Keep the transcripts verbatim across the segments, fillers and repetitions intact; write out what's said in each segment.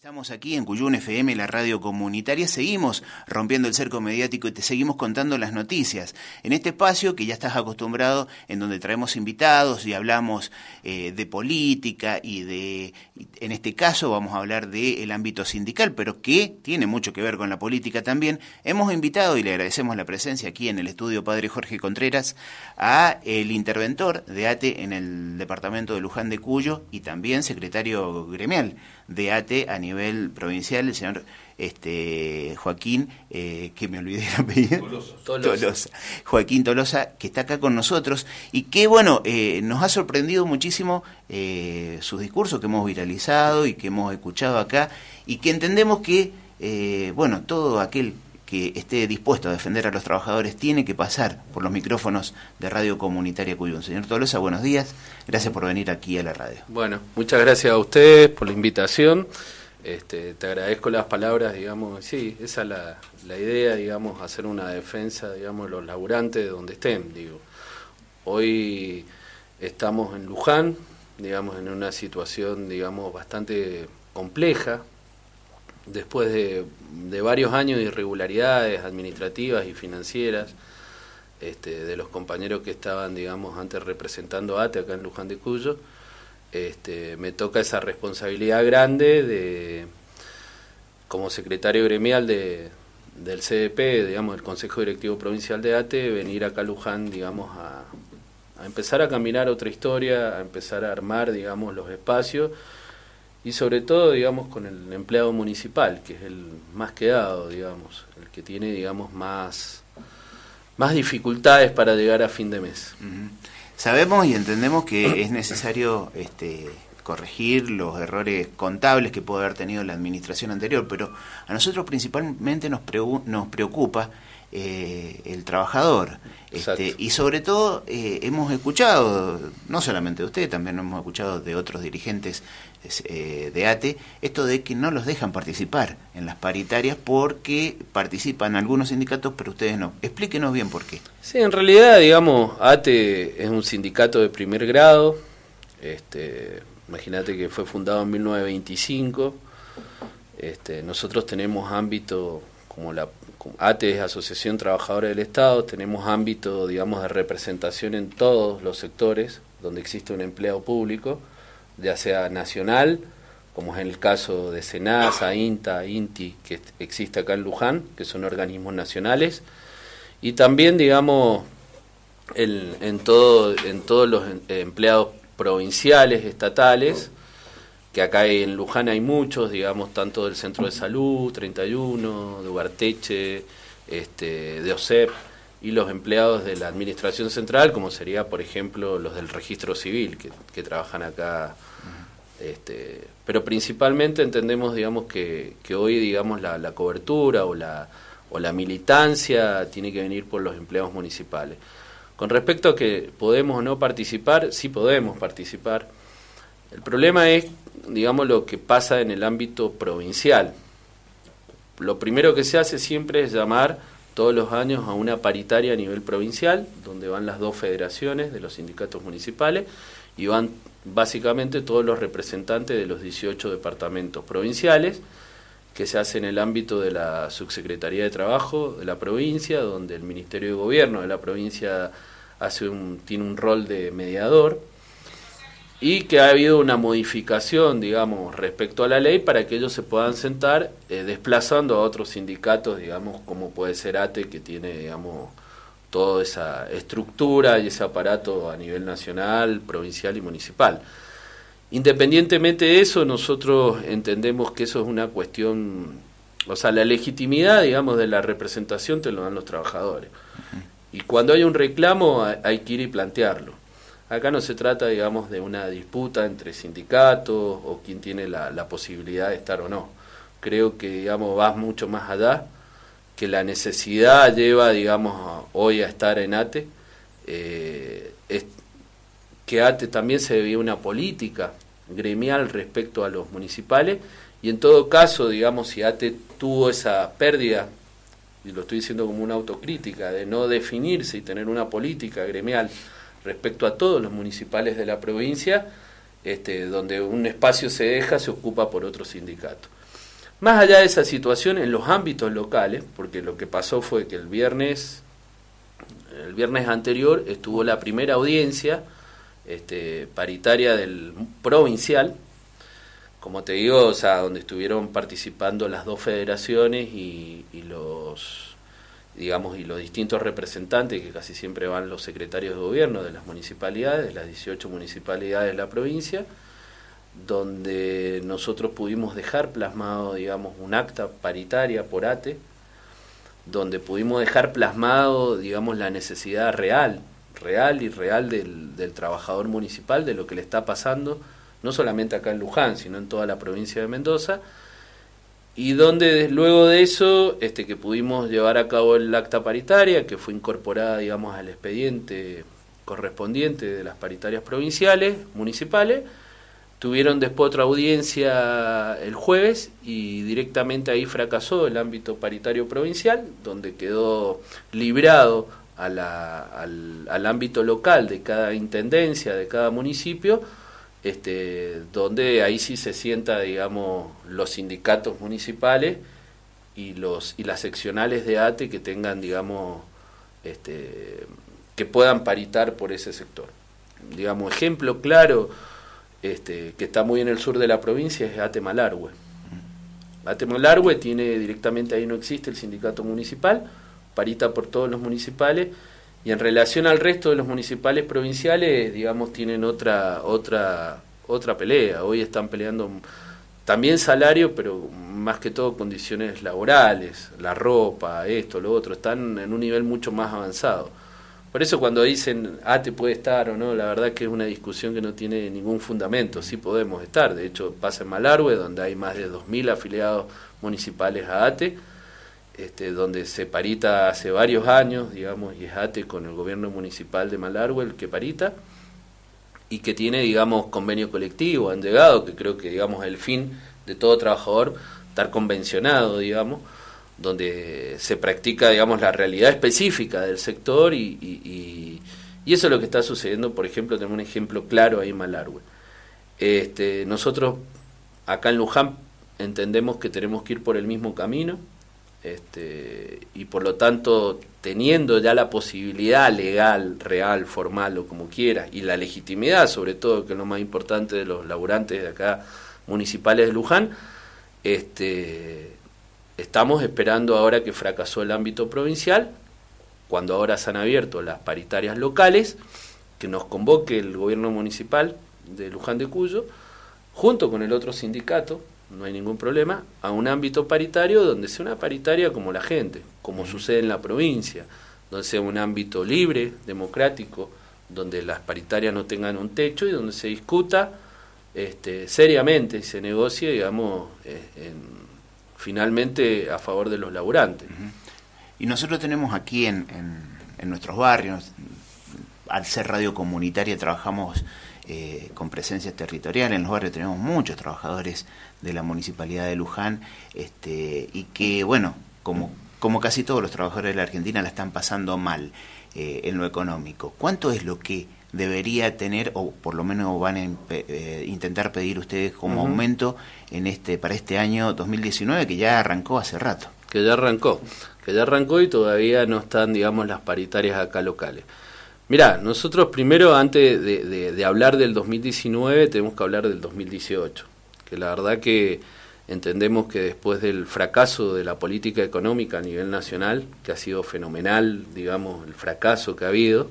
Estamos aquí en Cuyún F M, la radio comunitaria, seguimos rompiendo el cerco mediático y te seguimos contando las noticias. En este espacio que ya estás acostumbrado, en donde traemos invitados y hablamos eh, de política y de, en este caso vamos a hablar del ámbito sindical, pero que tiene mucho que ver con la política también. Hemos invitado, y le agradecemos la presencia aquí en el estudio Padre Jorge Contreras, a el interventor de A T E en el departamento de Luján de Cuyo y también secretario gremial de A T E a nivel provincial, el señor este Joaquín, eh, que me olvidé el apellido, Tolosa. Tolosa. Tolosa. Joaquín Tolosa, que está acá con nosotros y que, bueno, eh, nos ha sorprendido muchísimo eh, sus discursos que hemos viralizado y que hemos escuchado acá y que entendemos que, eh, bueno, todo aquel que esté dispuesto a defender a los trabajadores tiene que pasar por los micrófonos de Radio Comunitaria Cuyún. Señor Tolosa, buenos días, gracias por venir aquí a la radio. Bueno, muchas gracias a ustedes por la invitación, este, te agradezco las palabras, digamos, sí, esa es la, la idea, digamos, hacer una defensa, digamos, de los laburantes de donde estén, digo. Hoy estamos en Luján, digamos, en una situación, digamos, bastante compleja, después de, de varios años de irregularidades administrativas y financieras, este, de los compañeros que estaban, digamos, antes representando a A T E acá en Luján de Cuyo, este, me toca esa responsabilidad grande de, como secretario gremial de, del C D P, digamos, del Consejo Directivo Provincial de A T E, venir acá a Luján, digamos, a, a empezar a caminar otra historia, a empezar a armar, digamos, los espacios, y sobre todo, digamos, con el empleado municipal, que es el más quedado, digamos, el que tiene, digamos, más, más dificultades para llegar a fin de mes. Uh-huh. Sabemos y entendemos que es necesario este, corregir los errores contables que puede haber tenido la administración anterior, pero a nosotros principalmente nos, preu- nos preocupa eh, el trabajador. Este, y sobre todo eh, hemos escuchado, no solamente de usted, también hemos escuchado de otros dirigentes eh, de A T E, esto de que no los dejan participar en las paritarias porque participan algunos sindicatos, pero ustedes no. Explíquenos bien por qué. Sí, en realidad, digamos, A T E es un sindicato de primer grado, este, imagínate que fue fundado en mil novecientos veinticinco, este, nosotros tenemos ámbito como la A T E es Asociación Trabajadora del Estado, tenemos ámbito, digamos, de representación en todos los sectores donde existe un empleado público, ya sea nacional, como es en el caso de SENASA, INTA, INTI, que existe acá en Luján, que son organismos nacionales, y también, digamos, el, en, todo, en todos los empleados provinciales, estatales, que acá en Luján hay muchos, digamos, tanto del Centro de Salud, treinta y uno, de Ugarteche, este, de O S E P, y los empleados de la Administración Central, como sería, por ejemplo, los del Registro Civil, que, que trabajan acá. Este, pero principalmente entendemos, digamos, que, que hoy, digamos, la, la cobertura o la, o la militancia tiene que venir por los empleados municipales. Con respecto a que podemos o no participar, sí podemos participar. El problema es, digamos, lo que pasa en el ámbito provincial. Lo primero que se hace siempre es llamar todos los años a una paritaria a nivel provincial, donde van las dos federaciones de los sindicatos municipales y van básicamente todos los representantes de los dieciocho departamentos provinciales, que se hace en el ámbito de la Subsecretaría de Trabajo de la provincia, donde el Ministerio de Gobierno de la provincia hace un, tiene un rol de mediador, y que ha habido una modificación, digamos, respecto a la ley para que ellos se puedan sentar eh, desplazando a otros sindicatos, digamos, como puede ser A T E, que tiene, digamos, toda esa estructura y ese aparato a nivel nacional, provincial y municipal. Independientemente de eso, nosotros entendemos que eso es una cuestión, o sea, la legitimidad, digamos, de la representación te lo dan los trabajadores. Y cuando hay un reclamo hay que ir y plantearlo. Acá no se trata, digamos, de una disputa entre sindicatos o quién tiene la, la posibilidad de estar o no. Creo que, digamos, va mucho más allá, que la necesidad lleva, digamos, a, hoy a estar en A T E, eh, es que A T E también se debía una política gremial respecto a los municipales, y en todo caso, digamos, si A T E tuvo esa pérdida, y lo estoy diciendo como una autocrítica, de no definirse y tener una política gremial respecto a todos los municipales de la provincia, este, donde un espacio se deja, se ocupa por otro sindicato. Más allá de esa situación, en los ámbitos locales, porque lo que pasó fue que el viernes, el viernes anterior estuvo la primera audiencia este, paritaria del provincial, como te digo, o sea, donde estuvieron participando las dos federaciones y, y los, digamos, y los distintos representantes, que casi siempre van los secretarios de gobierno de las municipalidades, de las dieciocho municipalidades de la provincia, donde nosotros pudimos dejar plasmado, digamos, un acta paritaria por A T E, donde pudimos dejar plasmado, digamos, la necesidad real, real y real del, del trabajador municipal, de lo que le está pasando, no solamente acá en Luján, sino en toda la provincia de Mendoza, y donde luego de eso, este, que pudimos llevar a cabo el acta paritaria, que fue incorporada, digamos, al expediente correspondiente de las paritarias provinciales, municipales. Tuvieron después otra audiencia el jueves y directamente ahí fracasó el ámbito paritario provincial, donde quedó librado a la, al, al ámbito local de cada intendencia, de cada municipio, este, donde ahí sí se sienta, digamos, los sindicatos municipales y los y las seccionales de A T E que tengan, digamos, este, que puedan paritar por ese sector. Digamos, ejemplo claro, Este, que está muy en el sur de la provincia, es A T E Malargüe. A T E Malargüe tiene directamente, ahí no existe el sindicato municipal, parita por todos los municipales, y en relación al resto de los municipales provinciales, digamos, tienen otra otra otra pelea. Hoy están peleando también salario, pero más que todo condiciones laborales, la ropa, esto, lo otro, están en un nivel mucho más avanzado. Por eso cuando dicen A T E puede estar o no, la verdad que es una discusión que no tiene ningún fundamento. Sí podemos estar, de hecho pasa en Malargüe, donde hay más de dos mil afiliados municipales a A T E, este, donde se parita hace varios años, digamos, y es A T E con el gobierno municipal de Malargüe el que parita, y que tiene, digamos, convenio colectivo, han llegado, que creo que, digamos, el fin de todo trabajador, estar convencionado, digamos, donde se practica, digamos, la realidad específica del sector y, y, y, y eso es lo que está sucediendo. Por ejemplo, tenemos un ejemplo claro ahí en Malargüe. Este, nosotros acá en Luján entendemos que tenemos que ir por el mismo camino, este, y por lo tanto, teniendo ya la posibilidad legal, real, formal o como quiera, y la legitimidad, sobre todo, que es lo más importante de los laburantes de acá municipales de Luján, este estamos esperando ahora que fracasó el ámbito provincial, cuando ahora se han abierto las paritarias locales, que nos convoque el gobierno municipal de Luján de Cuyo, junto con el otro sindicato, no hay ningún problema, a un ámbito paritario donde sea una paritaria como la gente, como sucede en la provincia, donde sea un ámbito libre, democrático, donde las paritarias no tengan un techo y donde se discuta este, seriamente y se negocie, digamos, eh, en finalmente a favor de los laburantes. Uh-huh. Y nosotros tenemos aquí en, en, en nuestros barrios, al ser radio comunitaria, trabajamos eh, con presencia territorial. En los barrios tenemos muchos trabajadores de la Municipalidad de Luján, este, y que, bueno, como, como casi todos los trabajadores de la Argentina, la están pasando mal eh, en lo económico. ¿Cuánto es lo que debería tener, o por lo menos van a eh, intentar pedir ustedes como uh-huh. aumento en este para este año dos mil diecinueve, que ya arrancó hace rato? Que ya arrancó, que ya arrancó y todavía no están, digamos, las paritarias acá locales. Mirá, nosotros primero, antes de, de, de hablar del dos mil diecinueve, tenemos que hablar del dos mil dieciocho, que la verdad que entendemos que después del fracaso de la política económica a nivel nacional, que ha sido fenomenal, digamos, el fracaso que ha habido,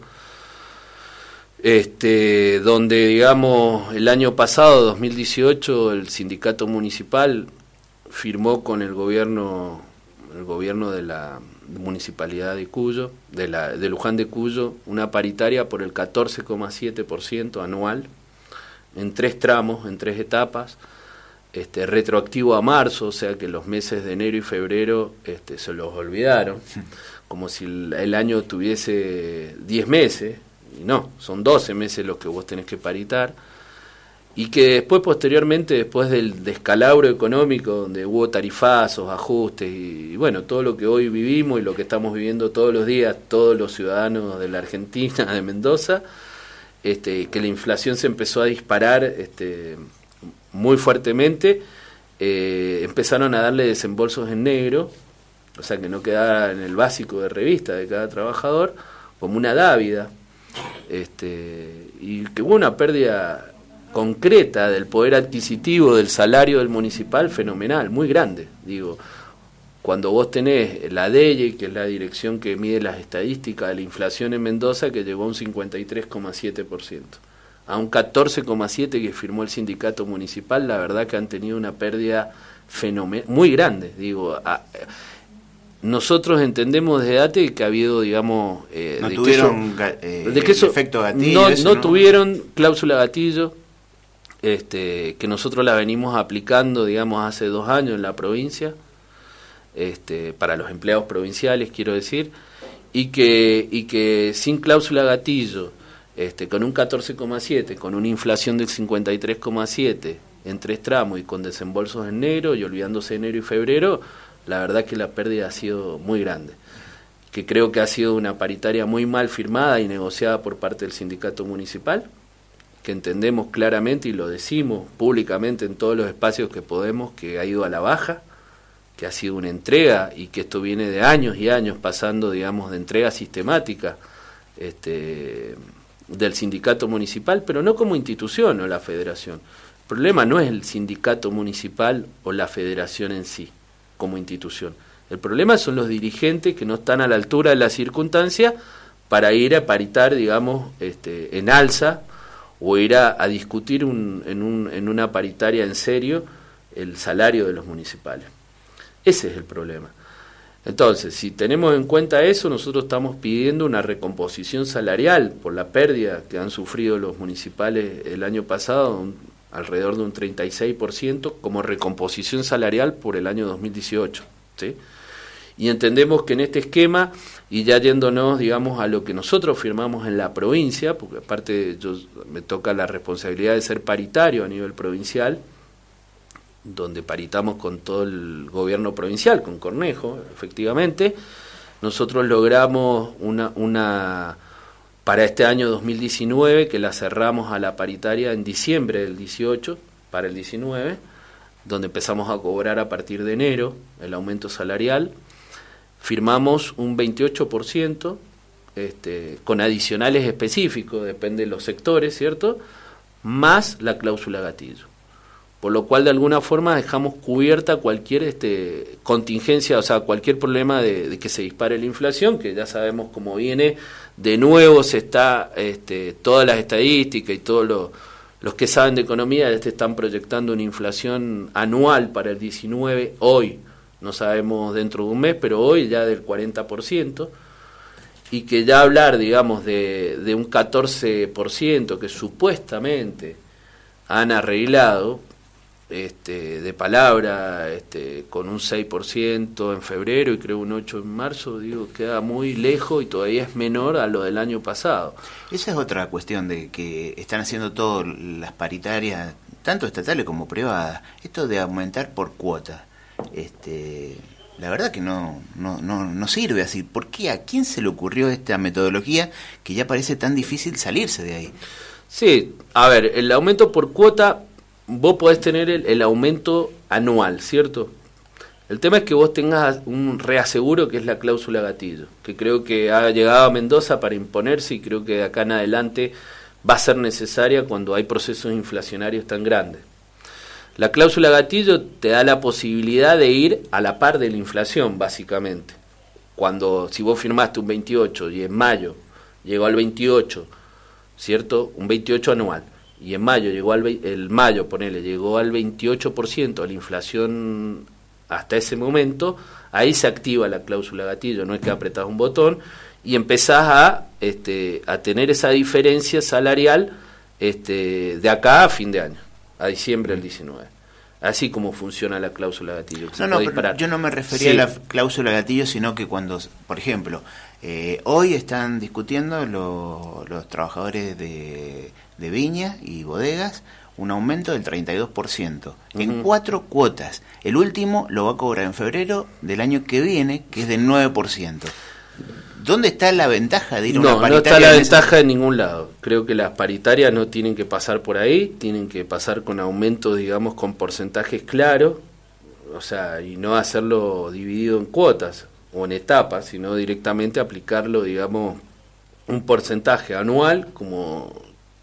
Este, donde, digamos, el año pasado, dos mil dieciocho, el sindicato municipal firmó con el gobierno, el gobierno de la municipalidad de Cuyo, de la de Luján de Cuyo, una paritaria por el catorce coma siete por ciento anual, en tres tramos, en tres etapas, este, retroactivo a marzo, o sea que los meses de enero y febrero este, se los olvidaron, como si el, el año tuviese diez meses. Y no, son doce meses los que vos tenés que paritar, y que después, posteriormente, después del descalabro económico, donde hubo tarifazos, ajustes, y, y bueno, todo lo que hoy vivimos y lo que estamos viviendo todos los días, todos los ciudadanos de la Argentina, de Mendoza, este, que la inflación se empezó a disparar este, muy fuertemente, eh, empezaron a darle desembolsos en negro, o sea que no quedaba en el básico de revista de cada trabajador, como una dávida, este, y que hubo una pérdida concreta del poder adquisitivo del salario del municipal fenomenal, muy grande. Digo, cuando vos tenés la D E I E, que es la dirección que mide las estadísticas de la inflación en Mendoza, que llegó a un cincuenta y tres coma siete por ciento, a un catorce coma siete por ciento que firmó el sindicato municipal, la verdad que han tenido una pérdida fenomenal, muy grande. Digo, a, nosotros entendemos desde A T E que ha habido, digamos, eh, no de tuvieron que eso, eh, de que eso, efecto gatillo, no, eso, no ¿no? tuvieron cláusula gatillo, este, que nosotros la venimos aplicando, digamos, hace dos años en la provincia, este, para los empleados provinciales, quiero decir, y que y que sin cláusula gatillo, este, con un catorce coma siete, con una inflación del cincuenta y tres coma siete en tres tramos y con desembolsos en enero y olvidándose de enero y febrero, la verdad que la pérdida ha sido muy grande, que creo que ha sido una paritaria muy mal firmada y negociada por parte del sindicato municipal, que entendemos claramente y lo decimos públicamente en todos los espacios que podemos, que ha ido a la baja, que ha sido una entrega y que esto viene de años y años pasando, digamos, de entrega sistemática este, del sindicato municipal, pero no como institución o la federación. El problema no es el sindicato municipal o la federación en sí, como institución. El problema son los dirigentes que no están a la altura de la circunstancia para ir a paritar, digamos, este, en alza, o ir a, a discutir un, en, un, en una paritaria en serio el salario de los municipales. Ese es el problema. Entonces, si tenemos en cuenta eso, nosotros estamos pidiendo una recomposición salarial por la pérdida que han sufrido los municipales el año pasado, un, alrededor de un treinta y seis por ciento, como recomposición salarial por el año dos mil dieciocho, ¿sí? Y entendemos que en este esquema, y ya yéndonos, digamos, a lo que nosotros firmamos en la provincia, porque aparte yo, me toca la responsabilidad de ser paritario a nivel provincial, donde paritamos con todo el gobierno provincial, con Cornejo, efectivamente, nosotros logramos una, una para este año dos mil diecinueve, que la cerramos a la paritaria en diciembre del dieciocho, para el diecinueve, donde empezamos a cobrar a partir de enero el aumento salarial. Firmamos un veintiocho por ciento, este, con adicionales específicos, depende de los sectores, ¿cierto?, más la cláusula gatillo. Por lo cual, de alguna forma, dejamos cubierta cualquier este, contingencia, o sea, cualquier problema de, de que se dispare la inflación, que ya sabemos cómo viene. De nuevo se está, este, todas las estadísticas y todos los, los que saben de economía ya te están proyectando una inflación anual para el diecinueve, hoy, no sabemos dentro de un mes, pero hoy ya del cuarenta por ciento, y que ya hablar, digamos, de, de un catorce por ciento que supuestamente han arreglado, este, de palabra, este, con un seis por ciento en febrero y creo un ocho por ciento en marzo, digo, queda muy lejos y todavía es menor a lo del año pasado. Esa es otra cuestión de que están haciendo todas las paritarias, tanto estatales como privadas, esto de aumentar por cuota. Este, la verdad que no, no, no, no sirve así. ¿Por qué? ¿A quién se le ocurrió esta metodología que ya parece tan difícil salirse de ahí? Sí, a ver, el aumento por cuota, vos podés tener el, el aumento anual, ¿cierto? El tema es que vos tengas un reaseguro, que es la cláusula gatillo, que creo que ha llegado a Mendoza para imponerse y creo que de acá en adelante va a ser necesaria cuando hay procesos inflacionarios tan grandes. La cláusula gatillo te da la posibilidad de ir a la par de la inflación, básicamente. Cuando, si vos firmaste un veintiocho y en mayo llegó al veintiocho, ¿cierto? Un veintiocho anual. Y en mayo llegó al el mayo, ponele, llegó al veintiocho por ciento la inflación hasta ese momento, ahí se activa la cláusula gatillo, no es que apretás un botón y empezás a este a tener esa diferencia salarial este de acá a fin de año, a diciembre del diecinueve. Así como funciona la cláusula gatillo. No, no, pero yo no me refería sí. a la cláusula gatillo, sino que cuando, por ejemplo, eh, hoy están discutiendo lo, los trabajadores de, de viña y bodegas un aumento del treinta y dos por ciento uh-huh. en cuatro cuotas. El último lo va a cobrar en febrero del año que viene, que es del nueve por ciento. ¿Dónde está la ventaja de ir a no, una paritaria? No está la en ventaja ese... en ningún lado. Creo que las paritarias no tienen que pasar por ahí, tienen que pasar con aumentos, digamos, con porcentajes claros, o sea, y no hacerlo dividido en cuotas o en etapas, sino directamente aplicarlo, digamos, un porcentaje anual, como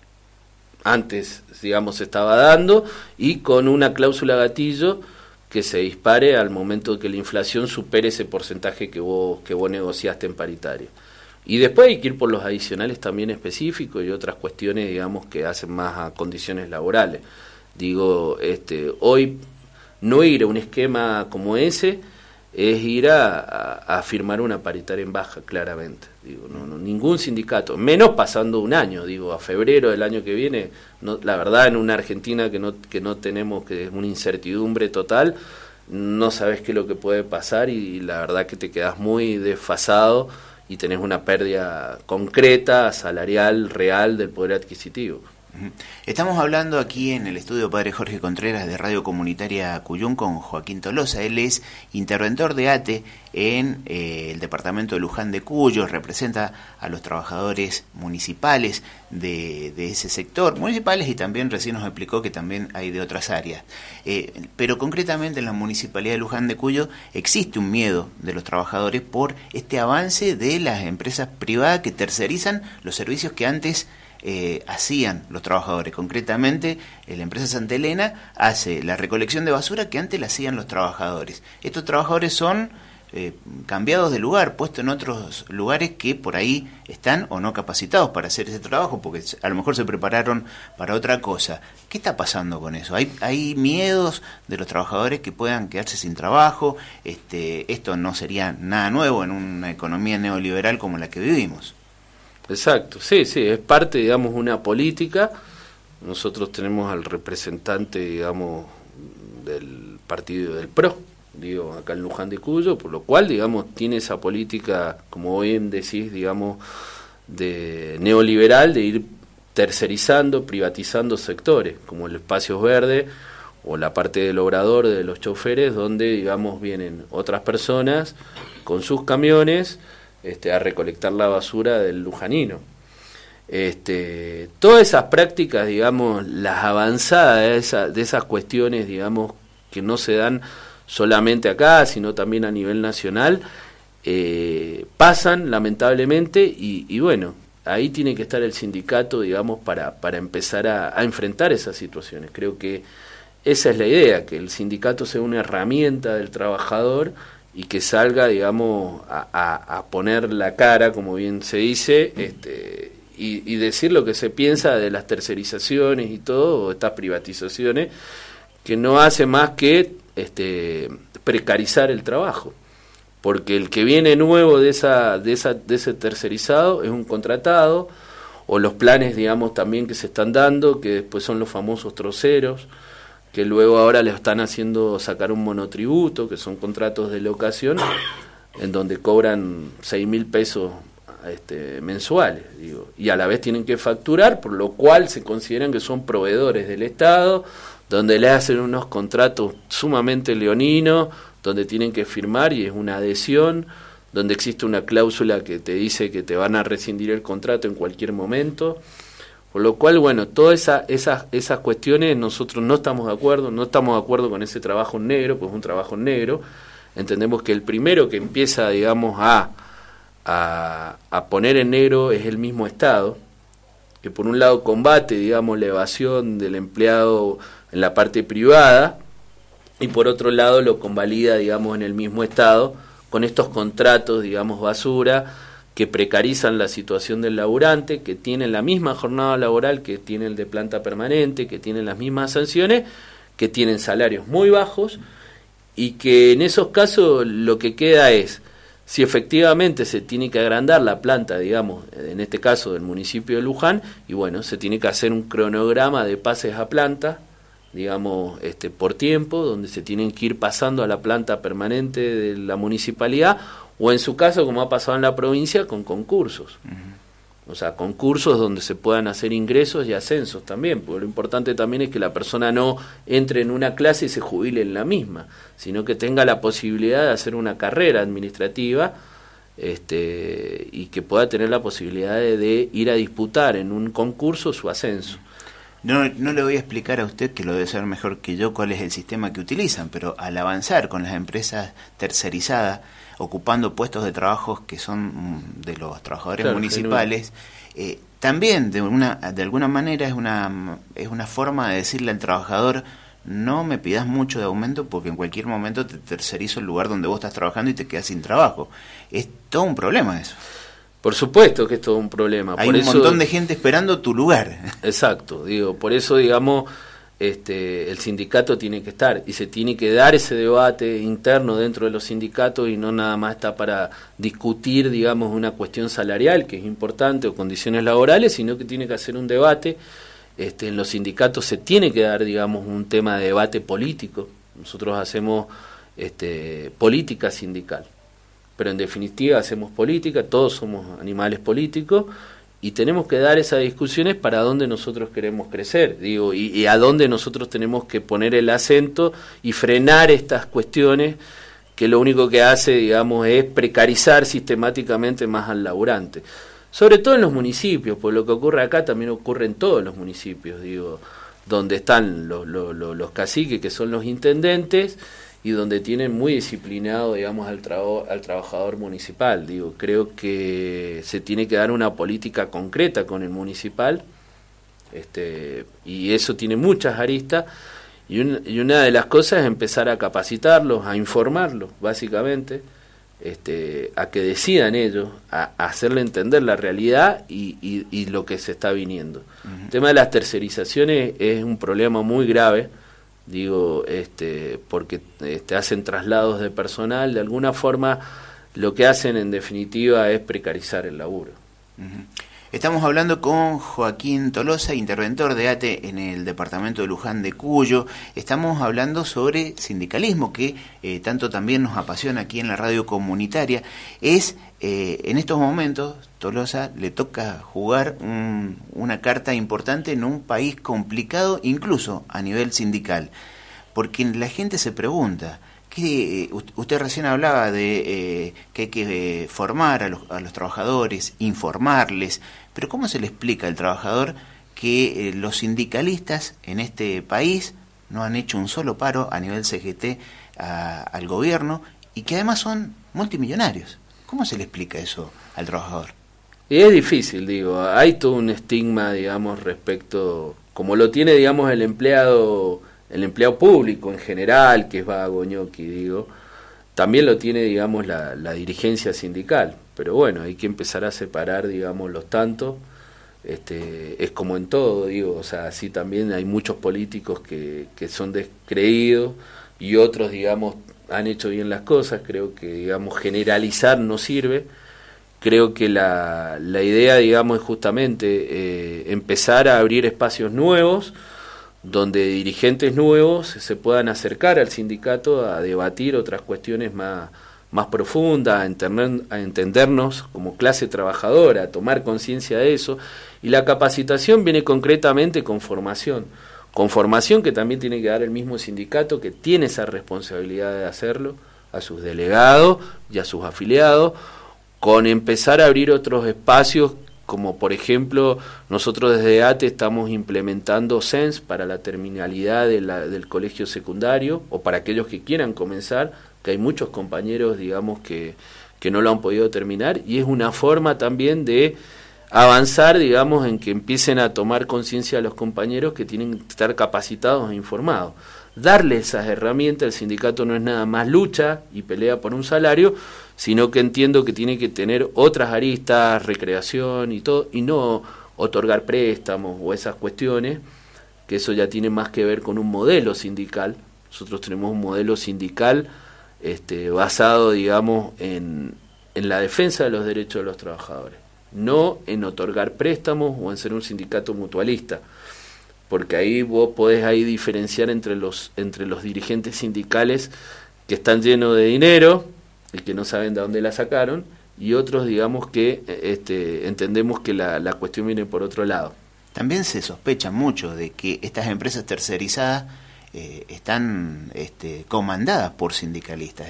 antes, digamos, se estaba dando, y con una cláusula gatillo que se dispare al momento que la inflación supere ese porcentaje que vos que vos negociaste en paritario. Y después hay que ir por los adicionales también específicos y otras cuestiones, digamos, que hacen más a condiciones laborales. Digo, este, hoy no ir a un esquema como ese es ir a, a, a firmar una paritaria en baja, claramente. Digo, no, no, ningún sindicato, menos pasando un año, digo, a febrero del año que viene, no, la verdad en una Argentina que no, que no tenemos, que es una incertidumbre total, no sabes qué es lo que puede pasar y, y la verdad que te quedas muy desfasado y tenés una pérdida concreta, salarial, real del poder adquisitivo. Estamos hablando aquí en el estudio Padre Jorge Contreras de Radio Comunitaria Cuyum con Joaquín Tolosa. Él es interventor de A T E en eh, el departamento de Luján de Cuyo, representa a los trabajadores municipales de, de ese sector, municipales, y también recién nos explicó que también hay de otras áreas. Eh, pero concretamente en la municipalidad de Luján de Cuyo existe un miedo de los trabajadores por este avance de las empresas privadas que tercerizan los servicios que antes Eh, hacían los trabajadores. Concretamente, eh, la empresa Santa Elena hace la recolección de basura que antes la hacían los trabajadores. Estos trabajadores son eh, cambiados de lugar, puestos en otros lugares que por ahí están o no capacitados para hacer ese trabajo, porque a lo mejor se prepararon para otra cosa. ¿Qué está pasando con eso? ¿Hay, hay miedos de los trabajadores que puedan quedarse sin trabajo? Este, esto no sería nada nuevo en una economía neoliberal como la que vivimos. Exacto, sí, sí, es parte, digamos, una política. Nosotros tenemos al representante, digamos, del partido del P R O, digo, acá en Luján de Cuyo, por lo cual, digamos, tiene esa política, como bien decís, digamos, de neoliberal, de ir tercerizando, privatizando sectores, como el espacio verde o la parte del obrador de los choferes, donde, digamos, vienen otras personas con sus camiones Este, a recolectar la basura del lujanino. Este, todas esas prácticas, digamos, las avanzadas de, esa, de esas cuestiones, digamos, que no se dan solamente acá, sino también a nivel nacional, eh, pasan lamentablemente y, y bueno, ahí tiene que estar el sindicato, digamos, para, para empezar a, a enfrentar esas situaciones. Creo que esa es la idea, que el sindicato sea una herramienta del trabajador y que salga, digamos, a, a, a poner la cara, como bien se dice, este, y, y decir lo que se piensa de las tercerizaciones y todo, o estas privatizaciones, que no hace más que este, precarizar el trabajo. Porque el que viene nuevo de esa, de esa, de ese tercerizado es un contratado, o los planes, digamos, también que se están dando, que después son los famosos troceros, que luego ahora le están haciendo sacar un monotributo, que son contratos de locación, en donde cobran seis mil pesos este, mensuales, digo, y a la vez tienen que facturar, por lo cual se consideran que son proveedores del Estado, donde le hacen unos contratos sumamente leoninos, donde tienen que firmar y es una adhesión, donde existe una cláusula que te dice que te van a rescindir el contrato en cualquier momento. Por lo cual, bueno, todas esa, esas, esas cuestiones nosotros no estamos de acuerdo, no estamos de acuerdo con ese trabajo en negro, pues es un trabajo en negro. Entendemos que el primero que empieza, digamos, a, a, a poner en negro es el mismo Estado, que por un lado combate, digamos, la evasión del empleado en la parte privada, y por otro lado lo convalida, digamos, en el mismo Estado, con estos contratos, digamos, basura, que precarizan la situación del laburante, que tienen la misma jornada laboral que tiene el de planta permanente, que tienen las mismas sanciones, que tienen salarios muy bajos, y que en esos casos lo que queda es, si efectivamente se tiene que agrandar la planta, digamos, en este caso del municipio de Luján, y bueno, se tiene que hacer un cronograma de pases a planta, digamos, este, por tiempo, donde se tienen que ir pasando a la planta permanente de la municipalidad, o en su caso, como ha pasado en la provincia, con concursos. Uh-huh. O sea, concursos donde se puedan hacer ingresos y ascensos también, porque lo importante también es que la persona no entre en una clase y se jubile en la misma, sino que tenga la posibilidad de hacer una carrera administrativa este, y que pueda tener la posibilidad de, de ir a disputar en un concurso su ascenso. No, no le voy a explicar a usted, que lo debe saber mejor que yo, cuál es el sistema que utilizan, pero al avanzar con las empresas tercerizadas, ocupando puestos de trabajo que son de los trabajadores claro, municipales, eh, también de una de alguna manera es una es una forma de decirle al trabajador: no me pidas mucho de aumento porque en cualquier momento te tercerizo el lugar donde vos estás trabajando y te quedas sin trabajo. Es todo un problema eso. Por supuesto que es todo un problema. Hay por un eso, montón de gente esperando tu lugar. Exacto, digo, por eso, digamos, este, el sindicato tiene que estar y se tiene que dar ese debate interno dentro de los sindicatos y no nada más está para discutir, digamos, una cuestión salarial, que es importante, o condiciones laborales, sino que tiene que hacer un debate. Este, en los sindicatos se tiene que dar, digamos, un tema de debate político. Nosotros hacemos este, política sindical. Pero en definitiva hacemos política, todos somos animales políticos y tenemos que dar esas discusiones para dónde nosotros queremos crecer, digo, y, y a dónde nosotros tenemos que poner el acento y frenar estas cuestiones que lo único que hace, digamos, es precarizar sistemáticamente más al laburante. Sobre todo en los municipios, pues lo que ocurre acá también ocurre en todos los municipios, digo, donde están los, los, los, los caciques, que son los intendentes, y donde tienen muy disciplinado, digamos, al, trabo, al trabajador municipal. Digo, creo que se tiene que dar una política concreta con el municipal, este, y eso tiene muchas aristas, y, un, y una de las cosas es empezar a capacitarlos, a informarlos, básicamente, este, a que decidan ellos, a, a hacerle entender la realidad y, y, y lo que se está viniendo. Uh-huh. El tema de las tercerizaciones es un problema muy grave, digo, este, porque este, hacen traslados de personal, de alguna forma lo que hacen en definitiva es precarizar el laburo. Uh-huh. Estamos hablando con Joaquín Tolosa, interventor de A T E en el departamento de Luján de Cuyo. Estamos hablando sobre sindicalismo, que eh, tanto también nos apasiona aquí en la radio comunitaria. Es, eh, en estos momentos, Tolosa le toca jugar un, una carta importante en un país complicado, incluso a nivel sindical, porque la gente se pregunta, que usted recién hablaba de eh, que hay que eh, formar a los, a los trabajadores, informarles, pero ¿cómo se le explica al trabajador que eh, los sindicalistas en este país no han hecho un solo paro a nivel C G T a, al gobierno y que además son multimillonarios? ¿Cómo se le explica eso al trabajador? Y es difícil, digo, hay todo un estigma, digamos, respecto, como lo tiene, digamos, el empleado... el empleado público en general, que es vago, ñoqui, digo, también lo tiene, digamos, la, la dirigencia sindical, pero bueno, hay que empezar a separar, digamos, los tantos, este, es como en todo, digo, o sea, así también hay muchos políticos que, que son descreídos y otros, digamos, han hecho bien las cosas. Creo que, digamos, generalizar no sirve. Creo que la, la idea, digamos, es justamente eh, empezar a abrir espacios nuevos, donde dirigentes nuevos se puedan acercar al sindicato a debatir otras cuestiones más, más profundas, a, entender, a entendernos como clase trabajadora, a tomar conciencia de eso, y la capacitación viene concretamente con formación, con formación que también tiene que dar el mismo sindicato, que tiene esa responsabilidad de hacerlo, a sus delegados y a sus afiliados, con empezar a abrir otros espacios, como por ejemplo, nosotros desde A T E estamos implementando C E N S para la terminalidad de la, del colegio secundario, o para aquellos que quieran comenzar, que hay muchos compañeros, digamos, que, que no lo han podido terminar, y es una forma también de avanzar, digamos, en que empiecen a tomar conciencia a los compañeros que tienen que estar capacitados e informados. Darle esas herramientas. El sindicato no es nada más lucha y pelea por un salario, sino que entiendo que tiene que tener otras aristas, recreación y todo, y no otorgar préstamos o esas cuestiones, que eso ya tiene más que ver con un modelo sindical. Nosotros tenemos un modelo sindical este, basado, digamos, en, en la defensa de los derechos de los trabajadores, no en otorgar préstamos o en ser un sindicato mutualista, porque ahí vos podés ahí diferenciar entre los, entre los dirigentes sindicales que están llenos de dinero y que no saben de dónde la sacaron, y otros, digamos, que este, entendemos que la, la cuestión viene por otro lado. También se sospecha mucho de que estas empresas tercerizadas eh, están este, comandadas por sindicalistas.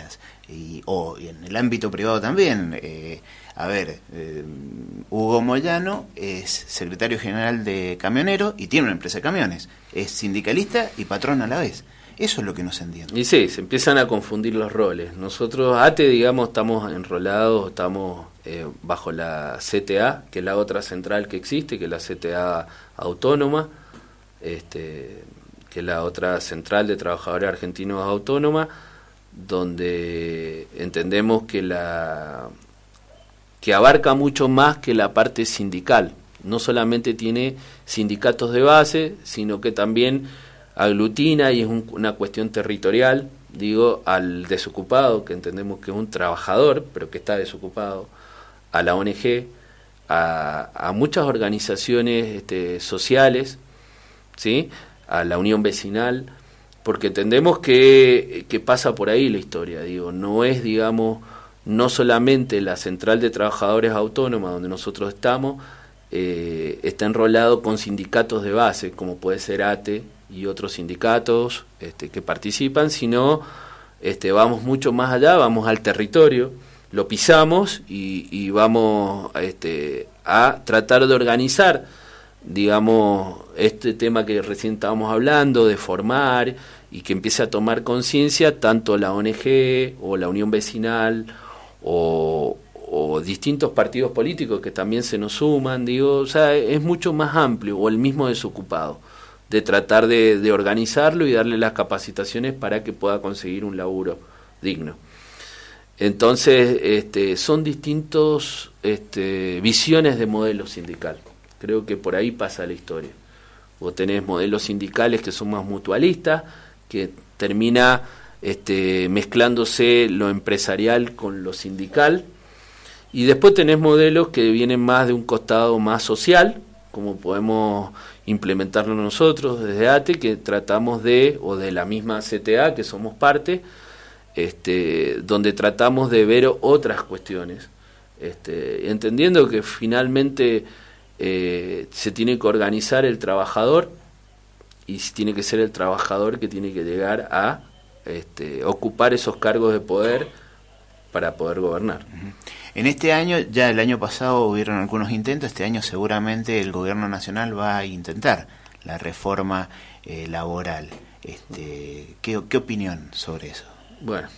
y, o y en el ámbito privado también. Eh, a ver, eh, Hugo Moyano es secretario general de Camioneros y tiene una empresa de camiones. Es sindicalista y patrón a la vez. Eso es lo que no se entiende. Y sí, se empiezan a confundir los roles. Nosotros, A T E, digamos, estamos enrolados, estamos eh, bajo la C T A, que es la otra central que existe, que es la C T A autónoma, este, que es la otra central de trabajadores argentinos autónoma, donde entendemos que la que abarca mucho más que la parte sindical. No solamente tiene sindicatos de base, sino que también aglutina, y es un, una cuestión territorial, digo, al desocupado, que entendemos que es un trabajador, pero que está desocupado, a la O N G, a, a muchas organizaciones este, sociales, ¿sí?, a la unión vecinal, porque entendemos que, que pasa por ahí la historia, digo, no es, digamos, no solamente la Central de Trabajadores Autónoma, donde nosotros estamos, eh, está enrolado con sindicatos de base, como puede ser A T E y otros sindicatos este, que participan, sino este, vamos mucho más allá, vamos al territorio, lo pisamos y, y vamos este, a tratar de organizar, digamos, este tema que recién estábamos hablando, de formar y que empiece a tomar conciencia tanto la O N G o la Unión Vecinal o, o distintos partidos políticos que también se nos suman, digo, o sea, es mucho más amplio, o el mismo desocupado, de tratar de, de organizarlo y darle las capacitaciones para que pueda conseguir un laburo digno. Entonces, este, son distintos este, visiones de modelo sindical. Creo que por ahí pasa la historia. Vos tenés modelos sindicales que son más mutualistas, que termina este, mezclándose lo empresarial con lo sindical, y después tenés modelos que vienen más de un costado más social, como podemos implementarlo nosotros desde A T E, que tratamos de, o de la misma C T A, que somos parte, este, donde tratamos de ver otras cuestiones, este, entendiendo que finalmente eh, se tiene que organizar el trabajador, y tiene que ser el trabajador que tiene que llegar a este, ocupar esos cargos de poder para poder gobernar. En este año, ya el año pasado hubieron algunos intentos, este año seguramente el gobierno nacional va a intentar la reforma eh, laboral. Este, ¿qué, ¿Qué opinión sobre eso? Bueno,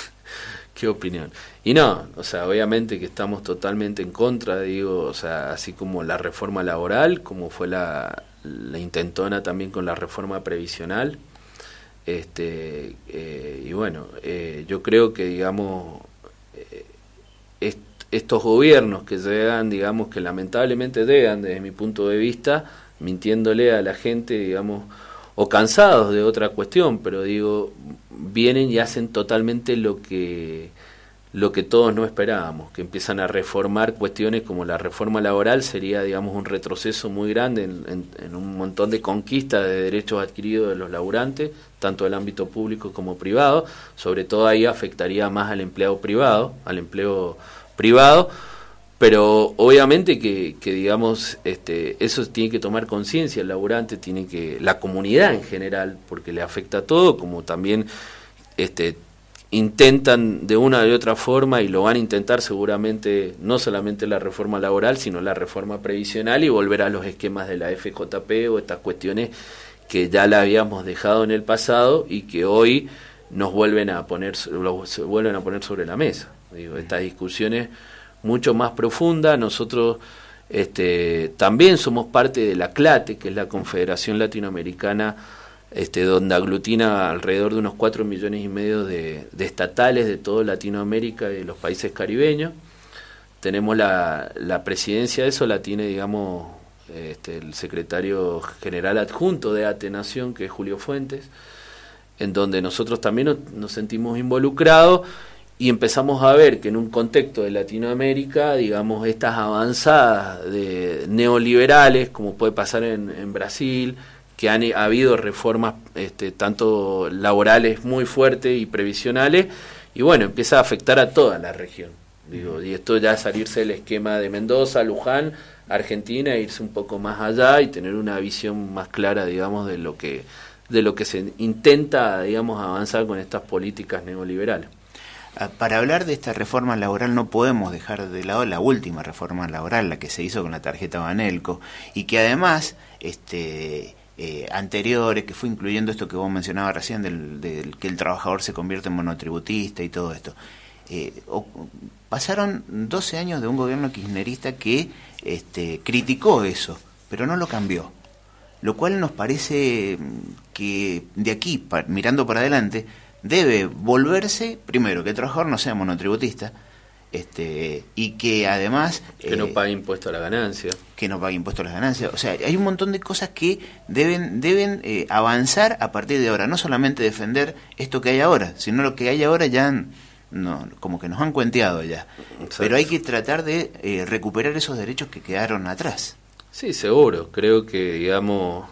qué opinión. Y no, o sea, obviamente que estamos totalmente en contra, digo, o sea, así como la reforma laboral, como fue la, la intentona también con la reforma previsional. Este, eh, y bueno, eh, yo creo que, digamos, eh, est- estos gobiernos que llegan, digamos, que lamentablemente llegan desde mi punto de vista, mintiéndole a la gente, digamos, o cansados de otra cuestión, pero digo, vienen y hacen totalmente lo que lo que todos no esperábamos, que empiezan a reformar cuestiones como la reforma laboral. Sería, digamos, un retroceso muy grande en, en, en un montón de conquistas de derechos adquiridos de los laburantes, tanto del ámbito público como privado. Sobre todo ahí afectaría más al empleado privado, al empleo privado, pero obviamente que, que digamos, este, eso tiene que tomar conciencia el laburante, tiene que, la comunidad en general, porque le afecta a todo, como también este intentan de una u otra forma, y lo van a intentar seguramente, no solamente la reforma laboral, sino la reforma previsional, y volver a los esquemas de la F J P o estas cuestiones que ya la habíamos dejado en el pasado y que hoy nos vuelven a poner, se vuelven a poner sobre la mesa. Digo, estas discusiones mucho más profundas. Nosotros este, también somos parte de la CLATE, que es la Confederación Latinoamericana, Este, donde aglutina alrededor de unos cuatro millones y medio de, de estatales de toda Latinoamérica y de los países caribeños. Tenemos la, la presidencia de eso, la tiene, digamos, este, el secretario general adjunto de A T E Nación, que es Julio Fuentes, en donde nosotros también nos, nos sentimos involucrados y empezamos a ver que en un contexto de Latinoamérica, digamos, estas avanzadas de neoliberales, como puede pasar en, en Brasil, que han ha habido reformas este, tanto laborales muy fuertes y previsionales, y bueno, empieza a afectar a toda la región. Digo, y esto ya salirse del esquema de Mendoza, Luján, Argentina, irse un poco más allá y tener una visión más clara, digamos, de lo que de lo que se intenta, digamos, avanzar con estas políticas neoliberales. Para hablar de esta reforma laboral no podemos dejar de lado la última reforma laboral, la que se hizo con la tarjeta Banelco, y que además este eh, anteriores, que fue incluyendo esto que vos mencionabas recién, del, del que el trabajador se convierte en monotributista y todo esto. Eh, o, pasaron doce años de un gobierno kirchnerista que este, criticó eso, pero no lo cambió. Lo cual nos parece que de aquí, pa, mirando para adelante, debe volverse, primero, que el trabajador no sea monotributista, este y que además... Que eh, no pague impuesto a la ganancia. Que no pague impuesto a las ganancias. O sea, hay un montón de cosas que deben deben eh, avanzar a partir de ahora. No solamente defender esto que hay ahora, sino lo que hay ahora ya... No, como que nos han cuenteado ya. Exacto. Pero hay que tratar de eh, recuperar esos derechos que quedaron atrás. Sí, seguro. Creo que, digamos,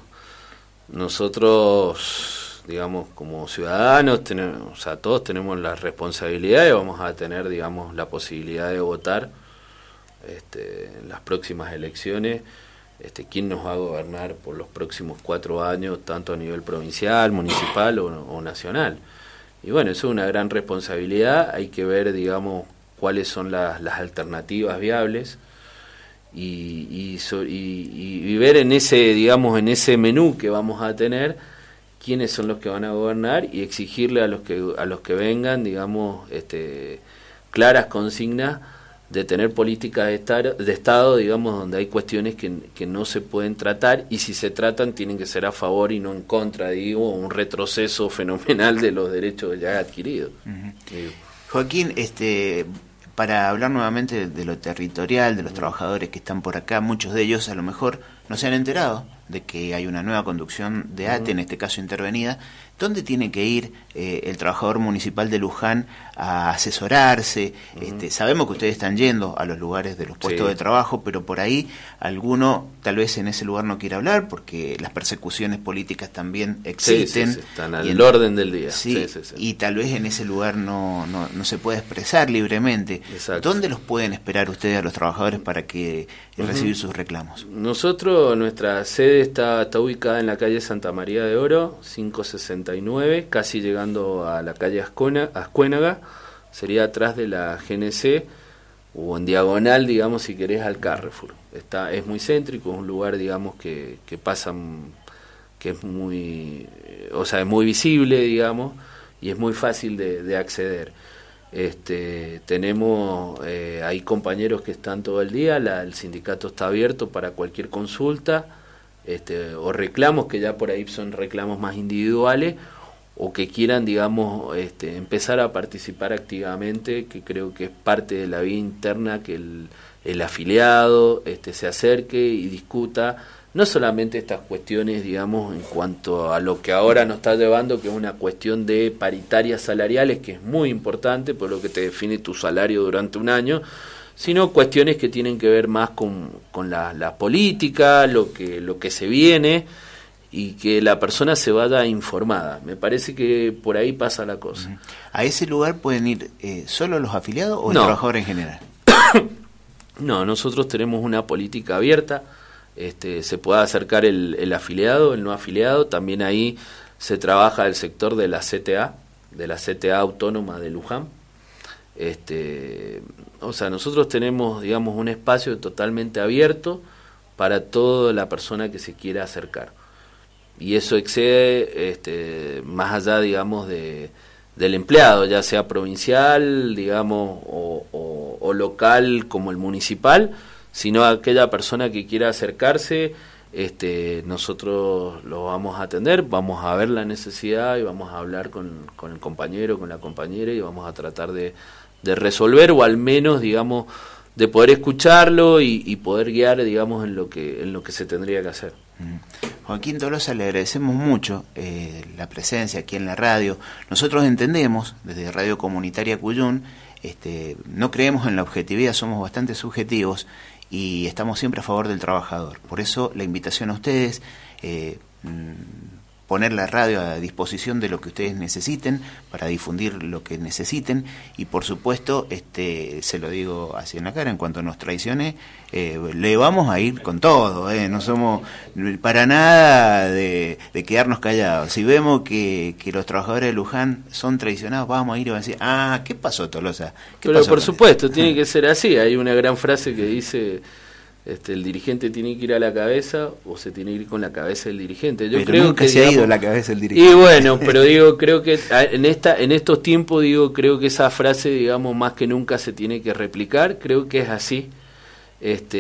nosotros, digamos, como ciudadanos, tenemos, o sea, todos tenemos la responsabilidad y vamos a tener, digamos, la posibilidad de votar este, en las próximas elecciones. Este, quién nos va a gobernar por los próximos cuatro años, tanto a nivel provincial, municipal o, o nacional. Y bueno, eso es una gran responsabilidad, hay que ver, digamos, cuáles son las, las alternativas viables y, y, so, y, y ver en ese, digamos, en ese menú que vamos a tener, quiénes son los que van a gobernar y exigirle a los que, a los que vengan, digamos, este, claras consignas de tener políticas de, estar, de Estado, digamos, donde hay cuestiones que, que no se pueden tratar y si se tratan tienen que ser a favor y no en contra, digo, un retroceso fenomenal de los derechos ya adquiridos. Uh-huh. Joaquín, este, para hablar nuevamente de, de lo territorial, de los uh-huh. trabajadores que están por acá, muchos de ellos a lo mejor no se han enterado de que hay una nueva conducción de A T E, uh-huh. en este caso intervenida. ¿Dónde tiene que ir eh, el trabajador municipal de Luján a asesorarse? Uh-huh. Este, sabemos que ustedes están yendo a los lugares de los puestos sí. de trabajo, pero por ahí alguno tal vez en ese lugar no quiera hablar porque las persecuciones políticas también existen. Sí, sí, sí, están al en, orden del día. Sí, sí, sí, sí. Y tal vez en ese lugar no, no, no se puede expresar libremente. Exacto. ¿Dónde los pueden esperar ustedes a los trabajadores para que uh-huh. recibir sus reclamos? Nosotros, nuestra sede está, está ubicada en la calle Santa María de Oro, quinientos sesenta y nueve, casi llegando a la calle Ascuénaga, sería atrás de la G N C, o en diagonal, digamos, si querés, al Carrefour. Está, es muy céntrico, es un lugar, digamos, que, que pasan, que es muy, o sea, es muy visible, digamos, y es muy fácil de, de acceder. Este, tenemos, eh, hay compañeros que están todo el día, la, el sindicato está abierto para cualquier consulta, este, o reclamos, que ya por ahí son reclamos más individuales, o que quieran, digamos, este, empezar a participar activamente, que creo que es parte de la vida interna, que el, el afiliado este, se acerque y discuta, no solamente estas cuestiones, digamos, en cuanto a lo que ahora nos está llevando, que es una cuestión de paritarias salariales, que es muy importante, por lo que te define tu salario durante un año, sino cuestiones que tienen que ver más con, con la, la política, lo que, lo que se viene, y que la persona se vaya informada. Me parece que por ahí pasa la cosa. ¿A ese lugar pueden ir eh, solo los afiliados o no. el trabajador en general? No, nosotros tenemos una política abierta, este, se puede acercar el, el afiliado, el no afiliado, también ahí se trabaja el sector de la C T A, de la C T A autónoma de Luján. Este, o sea, nosotros tenemos, digamos, un espacio totalmente abierto para toda la persona que se quiera acercar. Y eso excede este, más allá, digamos, de, del empleado, ya sea provincial, digamos, o, o, o local como el municipal, sino aquella persona que quiera acercarse, este, nosotros lo vamos a atender, vamos a ver la necesidad y vamos a hablar con, con el compañero, con la compañera y vamos a tratar de, de resolver o al menos, digamos, de poder escucharlo y, y poder guiar, digamos, en lo que en lo que se tendría que hacer. Joaquín Tolosa, le agradecemos mucho eh, la presencia aquí en la radio. Nosotros entendemos, desde Radio Comunitaria Cuyún, este, no creemos en la objetividad, somos bastante subjetivos y estamos siempre a favor del trabajador. Por eso la invitación a ustedes, eh, poner la radio a disposición de lo que ustedes necesiten, para difundir lo que necesiten, y por supuesto, este, se lo digo así en la cara, en cuanto nos traicione, eh, le vamos a ir con todo, eh, no somos para nada de, de quedarnos callados. Si vemos que, que los trabajadores de Luján son traicionados, vamos a ir y vamos a decir, ah, ¿qué pasó, Tolosa? ¿Qué Pero pasó por con supuesto, él? Tiene que ser así. Hay una gran frase que dice... Este, el dirigente tiene que ir a la cabeza o se tiene que ir con la cabeza del dirigente. Yo pero creo nunca que se digamos, ha ido la cabeza del dirigente. Y bueno, pero digo, creo que en esta en estos tiempos digo, creo que esa frase, digamos, más que nunca se tiene que replicar. Creo que es así. Este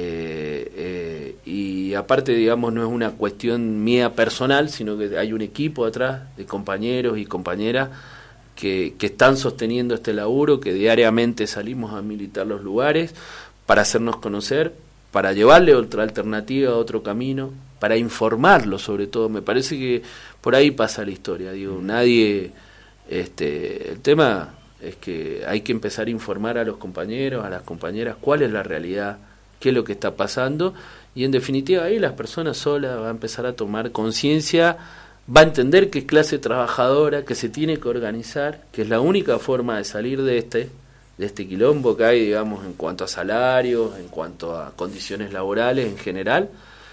eh, y aparte, digamos, no es una cuestión mía personal, sino que hay un equipo atrás de compañeros y compañeras que, que están sosteniendo este laburo, que diariamente salimos a militar los lugares para hacernos conocer, para llevarle otra alternativa, otro camino, para informarlo sobre todo. Me parece que por ahí pasa la historia. Digo, nadie, este, el tema es que hay que empezar a informar a los compañeros, a las compañeras, cuál es la realidad, qué es lo que está pasando, y en definitiva ahí las personas solas van a empezar a tomar conciencia, va a entender que es clase trabajadora, que se tiene que organizar, que es la única forma de salir de este de este quilombo que hay, digamos, en cuanto a salarios, en cuanto a condiciones laborales en general,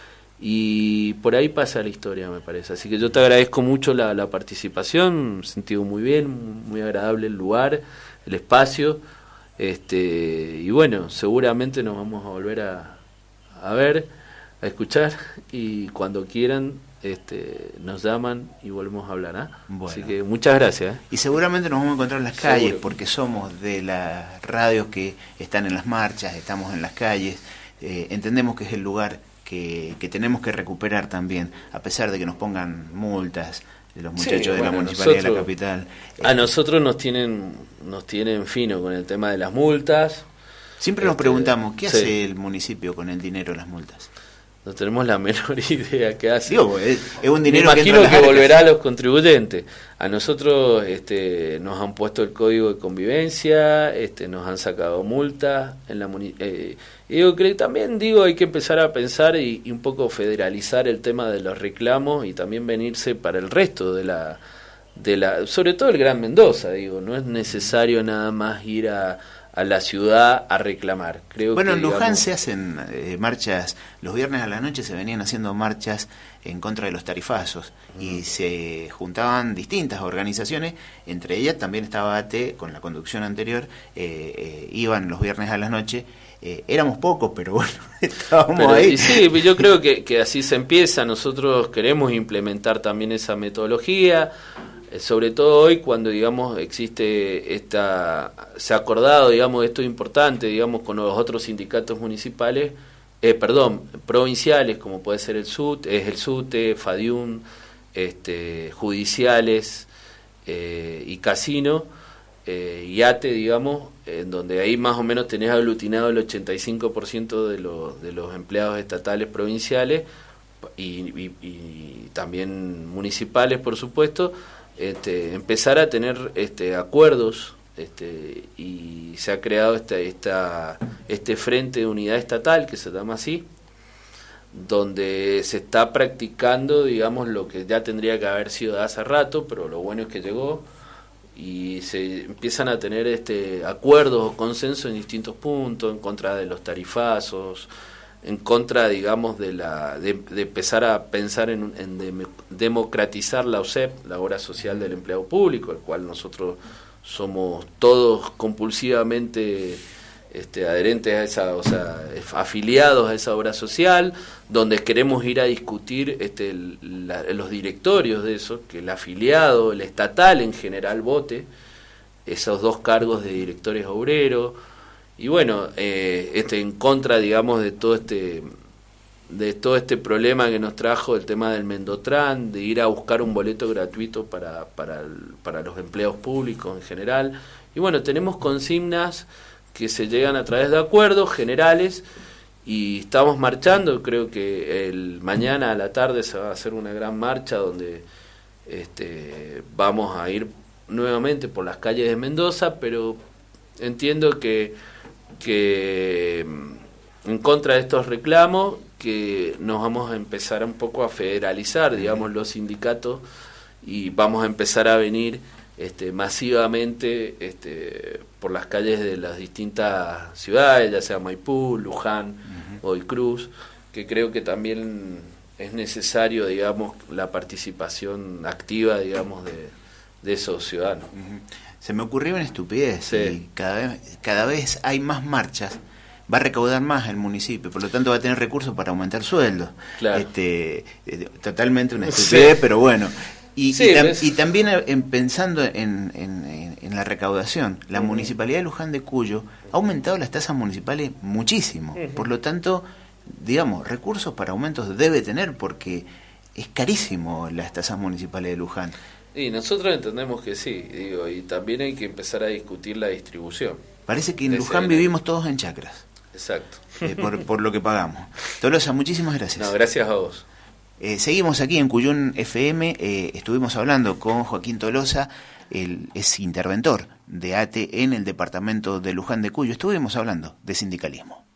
y por ahí pasa la historia, me parece. Así que yo te agradezco mucho la, la participación, me he sentido muy bien, muy agradable el lugar, el espacio, este y bueno, seguramente nos vamos a volver a, a ver, a escuchar, y cuando quieran este nos llaman y volvemos a hablar, ¿eh? Bueno. Así que muchas gracias, ¿eh? Y seguramente nos vamos a encontrar en las calles. Seguro. Porque somos de las radios que están en las marchas, estamos en las calles, eh, entendemos que es el lugar que, que tenemos que recuperar también, a pesar de que nos pongan multas de los muchachos, sí, de bueno, la municipalidad nosotros, de la capital. A nosotros nos tienen nos tienen fino con el tema de las multas. Siempre este, nos preguntamos, ¿qué sí. hace el municipio con el dinero de las multas? No tenemos la menor idea qué hace. Digo, es, es un dinero Me imagino que, que volverá a los contribuyentes. A nosotros este, nos han puesto el código de convivencia, este, nos han sacado multas en la eh, y digo que también digo hay que empezar a pensar y, y un poco federalizar el tema de los reclamos y también venirse para el resto de la de la sobre todo el Gran Mendoza. Digo, no es necesario nada más ir a a la ciudad a reclamar. Creo bueno, que, en Luján digamos, se hacen eh, marchas, los viernes a la noche se venían haciendo marchas en contra de los tarifazos, uh-huh. y se juntaban distintas organizaciones, entre ellas también estaba A T E, con la conducción anterior, eh, eh, iban los viernes a la noche, eh, éramos pocos, pero bueno, estábamos pero, ahí. Y sí, yo creo que, que así se empieza, nosotros queremos implementar también esa metodología, sobre todo hoy cuando digamos existe esta se ha acordado digamos esto es importante digamos con los otros sindicatos municipales eh, perdón provinciales como puede ser el SUT es el SUTE, FADIUM, este judiciales eh, y casino eh, y A T E digamos en donde ahí más o menos tenés aglutinado el ochenta y cinco por ciento de los de los empleados estatales provinciales y, y, y también municipales por supuesto. Este, empezar a tener este, acuerdos este, y se ha creado esta, esta, este frente de unidad estatal que se llama así, donde se está practicando digamos lo que ya tendría que haber sido de hace rato, pero lo bueno es que llegó y se empiezan a tener este, acuerdos o consensos en distintos puntos en contra de los tarifazos, en contra, digamos, de la de, de empezar a pensar en, en de, democratizar la O S E P, la Obra Social del Empleado Público, el cual nosotros somos todos compulsivamente este, adherentes a esa, o sea, afiliados a esa obra social, donde queremos ir a discutir este, la, los directorios de eso, que el afiliado, el estatal en general vote, esos dos cargos de directores obreros. Y bueno, eh, este, en contra, digamos, de todo este de todo este problema que nos trajo el tema del Mendotran, de ir a buscar un boleto gratuito para, para, el, para los empleados públicos en general. Y bueno, tenemos consignas que se llegan a través de acuerdos generales y estamos marchando. Creo que el mañana a la tarde se va a hacer una gran marcha donde este, vamos a ir nuevamente por las calles de Mendoza, pero entiendo que que en contra de estos reclamos, que nos vamos a empezar un poco a federalizar, digamos, los sindicatos, y vamos a empezar a venir este, masivamente este, por las calles de las distintas ciudades, ya sea Maipú, Luján, uh-huh. Godoy Cruz, que creo que también es necesario, digamos, la participación activa, digamos, de, de esos ciudadanos. Uh-huh. Se me ocurrió una estupidez, sí. Y cada vez, cada vez hay más marchas, va a recaudar más el municipio, por lo tanto va a tener recursos para aumentar sueldos. Claro. Este, eh, totalmente una estupidez, sí. Pero bueno. Y, sí, y, tam, y también en, pensando en, en, en la recaudación, la uh-huh. Municipalidad de Luján de Cuyo ha aumentado las tasas municipales muchísimo, uh-huh. Por lo tanto, digamos, recursos para aumentos debe tener, porque es carísimo las tasas municipales de Luján. Y nosotros entendemos que sí, digo, y también hay que empezar a discutir la distribución. Parece que en Luján vivimos todos en chacras. Exacto. Eh, por, por lo que pagamos. Tolosa, muchísimas gracias. No, gracias a vos. Eh, seguimos aquí en Cuyún F M, eh, estuvimos hablando con Joaquín Tolosa, él es interventor de A T E en el departamento de Luján de Cuyo, estuvimos hablando de sindicalismo.